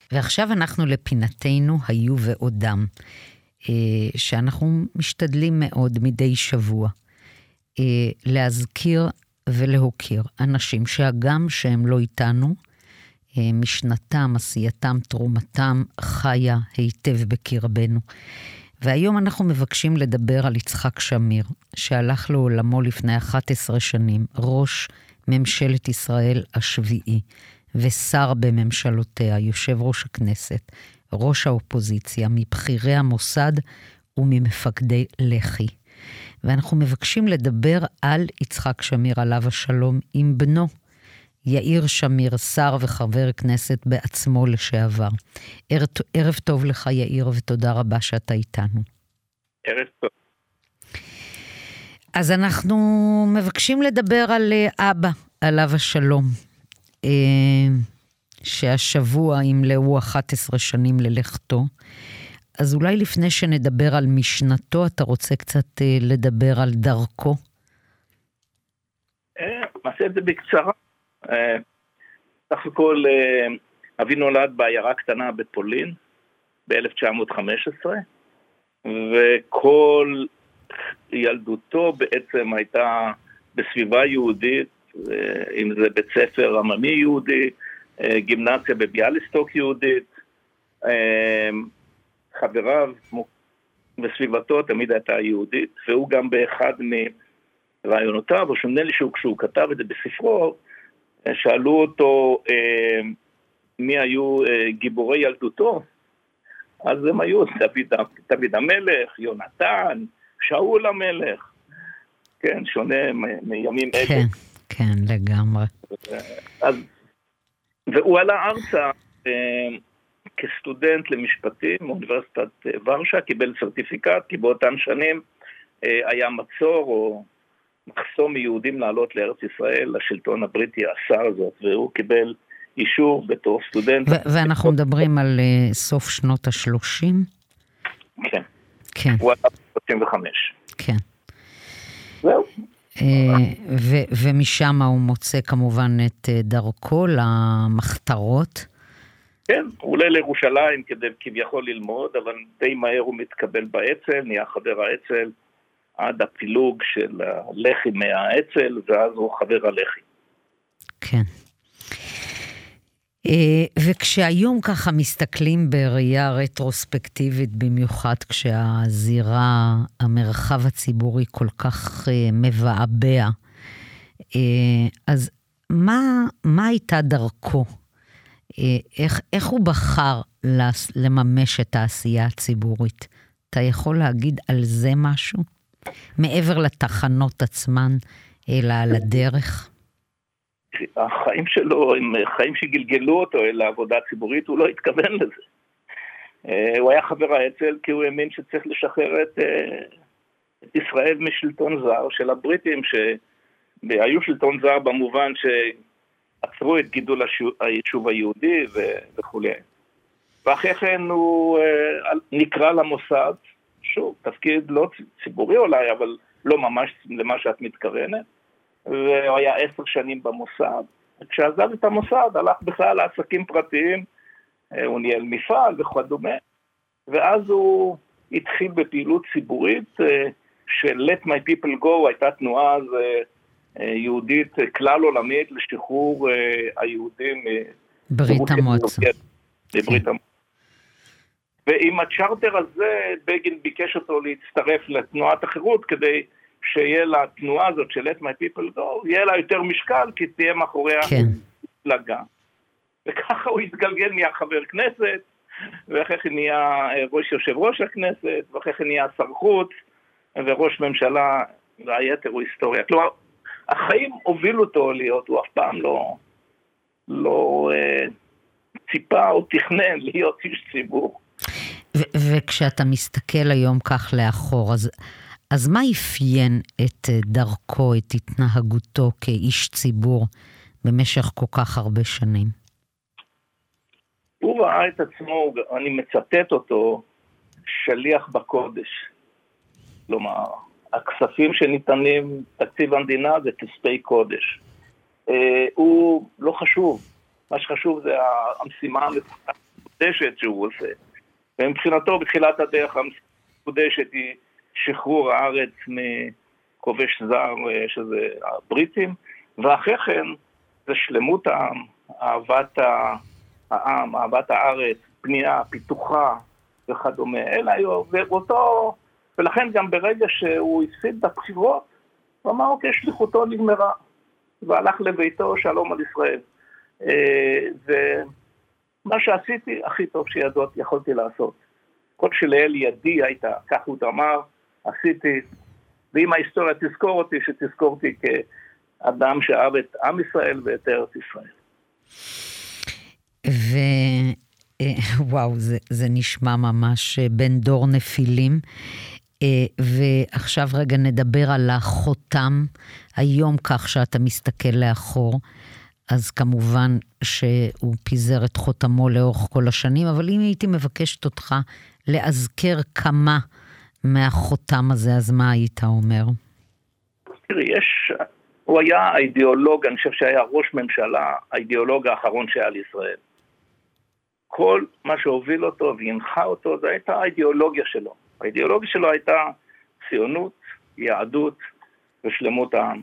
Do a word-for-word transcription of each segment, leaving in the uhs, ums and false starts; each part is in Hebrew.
ועכשיו אנחנו לפינתנו היו ועודם, שאנחנו משתדלים מאוד מדי שבוע להזכיר ולהוקיר אנשים שהגם שהם לא איתנו, משנתם, עשייתם, תרומתם חיה היטב בקרבנו. והיום אנחנו מבקשים לדבר על יצחק שמיר, שהלך לעולמו לפני אחת עשרה שנים, ראש ממשלת ישראל השביעי, ושר בממשלותיה, יושב ראש הכנסת, ראש האופוזיציה, מבחירי המוסד וממפקדי לח"י. ואנחנו מבקשים לדבר על יצחק שמיר עליו השלום עם בנו, יאיר שמיר, שר וחבר כנסת בעצמו לשעבר. ערב, ערב טוב לך יאיר, ותודה רבה שאתה איתנו. ערב טוב. אז אנחנו מבקשים לדבר על אבא, עליו השלום, שהשבוע ימלאו אחת עשרה שנים ללכתו. אז אולי לפני שנדבר על משנתו, אתה רוצה קצת לדבר על דרכו? נעשה את זה בקצרה. סך הכל, אבי נולד בעיירה קטנה בפולין ב-אלף תשע מאות וחמש עשרה, וכל ילדותו בעצם הייתה בסביבה יהודית, אם זה בית ספר עממי יהודי, גימנסיה בביאליסטוק יהודית, חבריו וסביבתו תמיד הייתה יהודית, והוא גם באחד מרעיונותיו, או שנדמה לי שהוא כתב את זה בספרו, שאלו אותו מי היו גיבורי ילדותו, אז הם היו דוד, דוד המלך, יונתן, שאול המלך, כן, שונה מימים אלה. כן, כן, לגמרי. אז, והוא עלה ארצה כסטודנט למשפטים באוניברסיטת ורשה, קיבל סרטיפיקט, כי באותן שנים היה מצור או מחסום מיהודים לעלות לארץ ישראל, השלטון הבריטי אסר זאת, והוא קיבל אישור בתור סטודנט. ו- ואנחנו מדברים על uh, סוף שנות השלושים? כן. כן. הוא עלה ב-שלושים וחמש. כן. זהו. Uh, ו- ומשם הוא מוצא כמובן את uh, דרכו למחתרות. כן, הוא עולה לירושלים כדי כביכול ללמוד, אבל די מהר הוא מתקבל באצ"ל, נהיה חבר האצ"ל, עד הפילוג של הלח"י מהאצ"ל, ואז הוא חבר הלח"י. כן. וכשהיום ככה מסתכלים בראייה רטרוספקטיבית, במיוחד כשהזירה, המרחב הציבורי כל כך מבעבע, אז מה, מה הייתה דרכו? איך, איך הוא בחר לממש את העשייה הציבורית? אתה יכול להגיד על זה משהו? מעבר לתחנות עצמן, אלא על הדרך? החיים שלו הם חיים שגלגלו אותו אל העבודה הציבורית, הוא לא התכוון לזה. הוא היה חבר האצ"ל כי הוא האמין שצריך לשחרר את, את ישראל משלטון זר של הבריטים, שהיו שלטון זר במובן שעצרו את גידול היישוב היהודי וכו'. ואחרי כן הוא נקרא למוסד, שוב, תפקיד לא ציבורי אולי, אבל לא ממש למה שאת מתכוונת, והוא היה עשר שנים במוסד. כשעזב את המוסד, הלך בכלל לעסקים פרטיים, הוא ניהל מפעל וכדומה, ואז הוא התחיל בפעילות ציבורית של Let My People Go, הייתה תנועה אז יהודית כלל עולמית לשחרור היהודים ברית המועצות. לברית המועצות. ועם הצ'רטר הזה, בגין ביקש אותו להצטרף לתנועת החירות, כדי שיהיה לתנועה הזאת של Let My People Go, יהיה לה יותר משקל, כי תהיה מאחוריה מפלגה. וככה הוא התגלגל, נהיה חבר כנסת, ואחרי כן נהיה ראש יושב ראש הכנסת, ואחרי כן נהיה שר חוץ, וראש ממשלה, והיתר הוא היסטוריה. כלומר, החיים הובילו אותו להיות, הוא אף פעם לא, לא אה, ציפה או תכנן להיות איש ציבור. ו- וכשאתה מסתכל היום כך לאחור, אז, אז מה אפיין את דרכו, את התנהגותו כאיש ציבור במשך כל כך הרבה שנים? הוא ראה את עצמו, אני מצטט אותו, שליח בקודש. כלומר, הכספים שניתנים, תקציב המדינה זה כספי קודש. הוא לא חשוב, מה שחשוב זה המשימה המפתחת המקודשת שהוא עושה. ומבחינתו, בתחילת הדרך המקודשת היא שחרור הארץ מכובש זר, שזה הבריטים, ואחרי כן זה שלמות העם, אהבת העם, אהבת הארץ, פנייה, פיתוחה וכדומה. אלא היו, ואותו, ולכן גם ברגע שהוא הפסיד בבחירות, הוא אמר, אוקיי, שליחותו נגמרה, והלך לביתו, שלום על ישראל. ומה שעשיתי, הכי טוב שידות יכולתי לעשות. כל שלאל ידי הייתה, כך הוא אמר, עשיתי, ואם ההיסטוריה תזכור אותי, שתזכור אותי כאדם שאהב את עם ישראל ואת ארץ ישראל. ווואו, זה, זה נשמע ממש בין דור נפילים. ועכשיו רגע נדבר על החותם, היום כך שאתה מסתכל לאחור, אז כמובן שהוא פיזר את חותמו לאורך כל השנים, אבל אם הייתי מבקשת אותך להזכר כמה מהחותם הזה, אז מה היית אומר? תראי, יש, הוא היה האידיאולוג, אני חושב שהיה ראש ממשלה, האידיאולוג האחרון שהיה לישראל. כל מה שהוביל אותו והנחה אותו, זה הייתה האידיאולוגיה שלו. האידיאולוגיה שלו הייתה ציונות, יהדות ושלמות העם.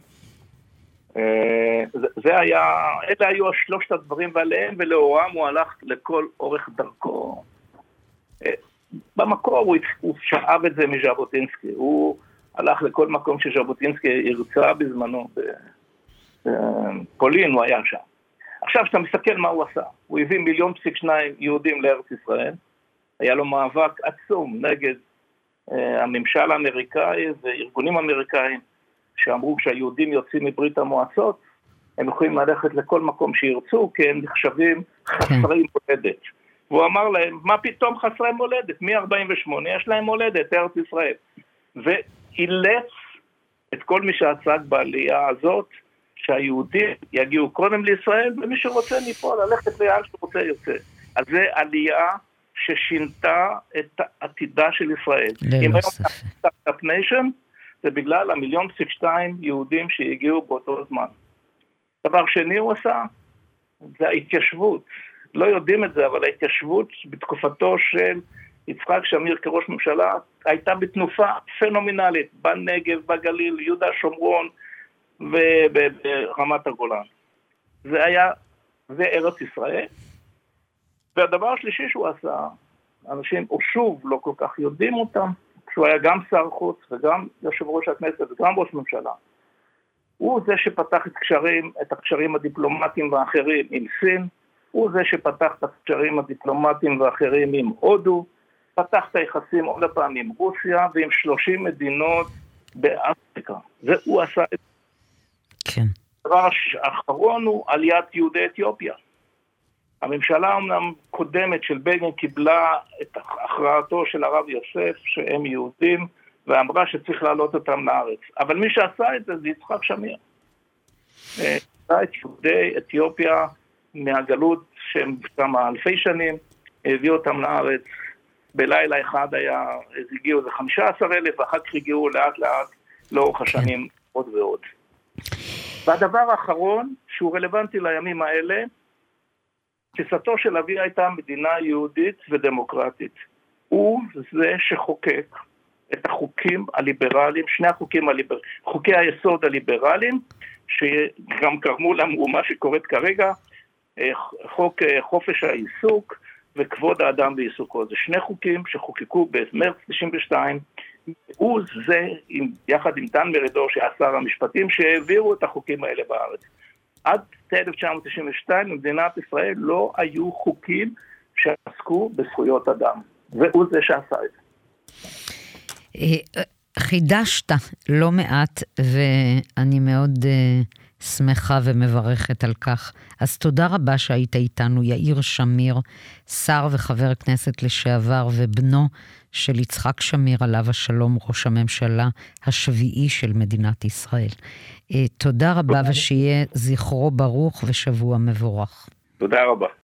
זה, זה היה, אלה היו שלושת הדברים ועליהם, ולאורם הוא הלך לכל אורך דרכו. במקור הוא, הוא שאב את זה מז'בוטינסקי, הוא הלך לכל מקום שז'בוטינסקי הרצה בזמנו, בפולין הוא היה שם. עכשיו שאתה מסתכל מה הוא עשה, הוא הביא מיליון פסיק שניים יהודים לארץ ישראל, היה לו מאבק עצום נגד uh, הממשל האמריקאי וארגונים אמריקאים, שאמרו שהיהודים יוצאים מברית המועצות, הם יכולים ללכת לכל מקום שירצו, כי הם נחשבים חסרי מולדת. והוא אמר להם, מה פתאום חסרי מולדת? מ-ארבעים ושמונה יש להם מולדת, ארץ ישראל. ואילץ את כל מי שעסק בעלייה הזאת, שהיהודים יגיעו קודם לישראל, ומי שרוצה מפה ללכת לאן שרוצה יוצא. אז זה עלייה ששינתה את העתידה של ישראל. ללא ספק. סטארט-אפ ניישן, זה בגלל המיליון פסיק שתיים יהודים שהגיעו באותו זמן. דבר שני הוא עשה, זה ההתיישבות. לא יודעים את זה, אבל ההתיישבות בתקופתו של יצחק שמיר כראש ממשלה, הייתה בתנופה פנומנלית, בנגב, בגליל, יהודה, שומרון, וברמת הגולן. זה היה, זה ארץ ישראל. והדבר השלישי שהוא עשה, אנשים או שוב לא כל כך יודעים אותם, שהוא היה גם שר חוץ וגם יושב ראש הכנסת וגם ראש ממשלה. הוא זה שפתח את הקשרים, את הקשרים הדיפלומטיים ואחרים עם סין, הוא זה שפתח את הקשרים הדיפלומטיים ואחרים עם הודו, פתח את היחסים עוד הפעם עם רוסיה ועם שלושים מדינות באפריקה. זה הוא עשה את זה. כן. הדבר האחרון הוא עליית יהודי אתיופיה. הממשלה אמנם קודמת של בגין קיבלה את הכרעתו של הרב יוסף שהם יהודים, ואמרה שצריך להעלות אותם לארץ. אבל מי שעשה את זה זה יצחק שמיר. עשה את יהודי אתיופיה מהגלות שהם כמה אלפי שנים, הביא אותם לארץ. בלילה אחד היה, הגיעו זה חמישה עשר אלף, ואחר כך הגיעו לאט לאט לאורך השנים עוד ועוד. והדבר האחרון, שהוא רלוונטי לימים האלה, תפיסתו של אבי הייתה מדינה יהודית ודמוקרטית. הוא זה שחוקק את החוקים הליברליים, שני החוקים הליברליים, חוקי היסוד הליברליים, שגם קרמו למהומה שקורית כרגע, חוק חופש העיסוק וכבוד האדם ועיסוקו. זה שני חוקים שחוקקו במרץ תשעים ושתיים, הוא זה, יחד עם דן מרידור, שהיה שר המשפטים, שהעבירו את החוקים האלה בארץ. עד אלף תשע מאות תשעים ושתיים, במדינת ישראל לא היו חוקים שעסקו בזכויות אדם. והוא זה שעשה את זה. חידשת לא מעט, ואני מאוד שמחה ומברכת על כך. אז תודה רבה שהיית איתנו, יאיר שמיר, שר וחבר כנסת לשעבר, ובנו של יצחק שמיר, עליו השלום, ראש הממשלה השביעי של מדינת ישראל. תודה רבה, ושיהיה זכרו ברוך ושבוע מבורך. תודה רבה.